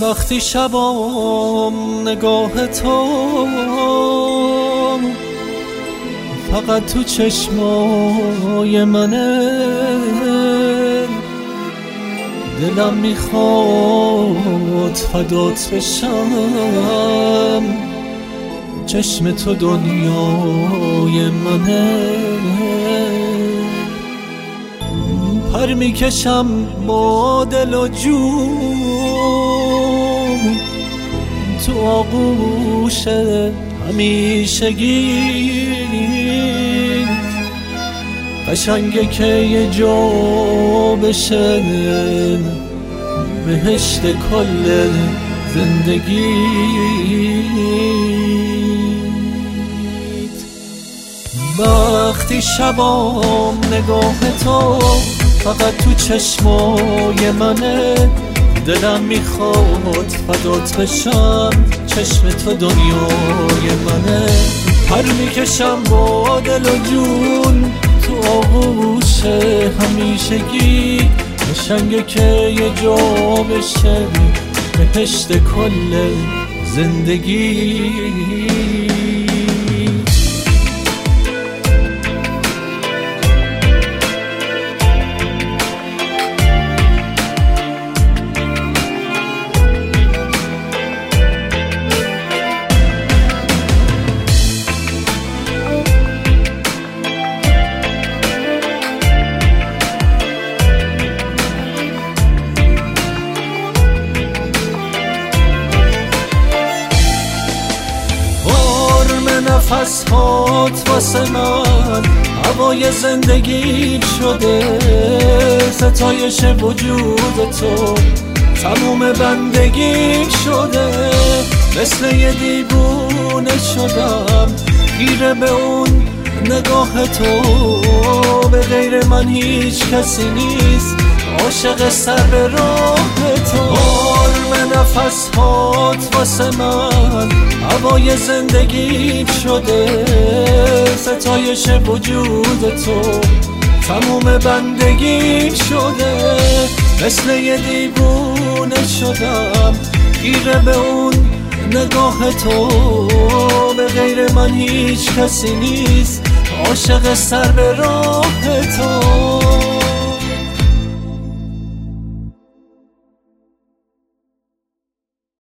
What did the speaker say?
وقتی شبام نگاه تو فقط تو چشمای منه، دلم میخواد فدات بشم، چشم تو دنیای منه. پر میکشم با دل و جون تو آغوش همیشگی، قشنگه که یه جا بشه بهشت کل زندگی. وقتی شبام نگاه تو فقط تو چشمای منه، دلم میخواد فدات بشم، چشم تو دنیای منه. پر میکشم با دل و جون تو آغوش همیشگی، قشنگه که یه جا بشه بهشت کل زندگی. نفس هات واسه من هوای زندگی شده، ستایش وجود تو تموم بندگی شده. مثل یه دیوونه شدم خیره به اون نگاه تو، به غیر من هیچ کسی نیست عاشق سر به راه تو. آرم نفس هات واسه من هوای زندگی شده، ستایش وجود تو تموم بندگی شده. مثل یه دیوونه شدم خیره به اون نگاه تو، به غیر من هیچ کسی نیست عاشق سر به راه